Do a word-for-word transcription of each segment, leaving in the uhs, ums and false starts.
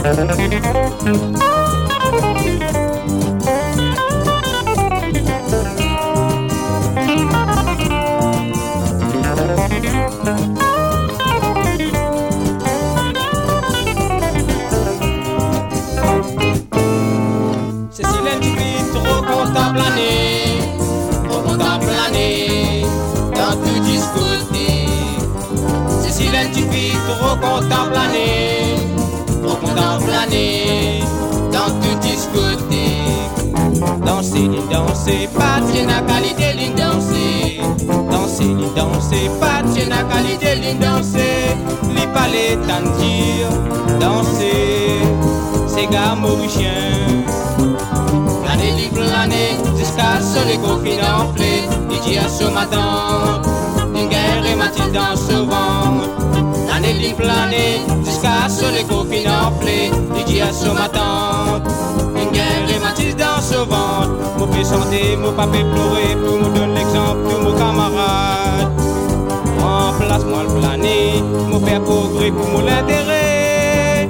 Cécile du vide, trop content planer, trop content planer dans tout discothèque. Cécile du vide, trop content planer, trop content planer dans tout discothèque. Danser, ligne danser, pas tienne à qualité, ligne danser. Danser, ligne danser, pas tienne à qualité, ligne danser. Li palais tantir, danser, c'est gars mauricien. Planer, li planer, jusqu'à ce les coquines enflées. Il dit à ce matin, une guerre et Mathilde dans ce vent. Planer, li planer, jusqu'à ce les coquines enflées. Il dit à ce matin, une guerre et Mathilde dans ce vent. Mon fait chanter, mon papa pleurer, pour me donner l'exemple, pour mon camarade. Remplace-moi le planer, mon père progrès pour mon l'intérêt.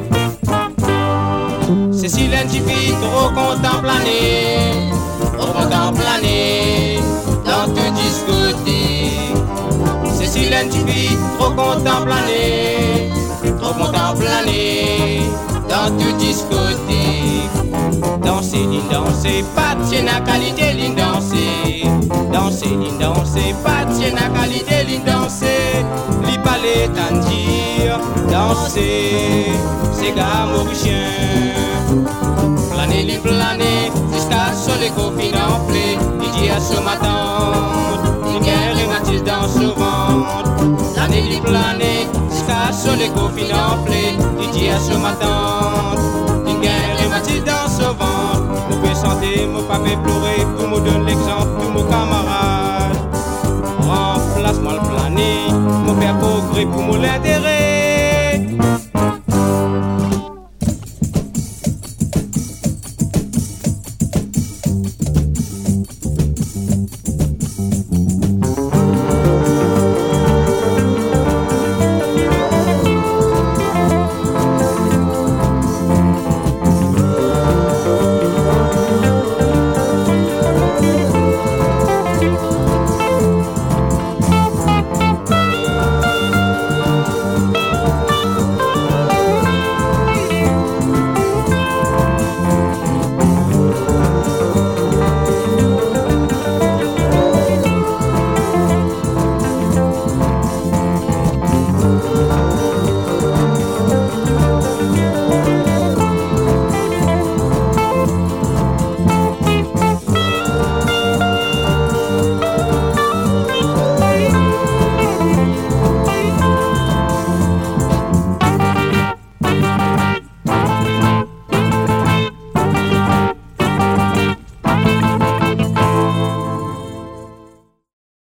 Cécile individu, trop content planer, trop content planer dans toute discothèque. Cécile individu, trop content planer, trop content planer dans toute discothèque. Danser, ligne danser, pas tienne à qualité, ligne danser. Danser, ligne danser, pas tienne à qualité, ligne danser. Li palais tandir, danser, c'est gars mauricien. Planer, li planer, jusqu'à ce les copines enflées. Il dit à ce matin, une guerre et Mathilde dans ce ventre. Planer, li planer, jusqu'à ce les copines enflées. Il dit à ce matin, une guerre et Mathilde dans ce ventre. Mon père chanter, mon papa pleurer, pour me donner l'exemple, pour mon camarade. Remplace-moi le planer, mon père progrès pour mon l'intérêt.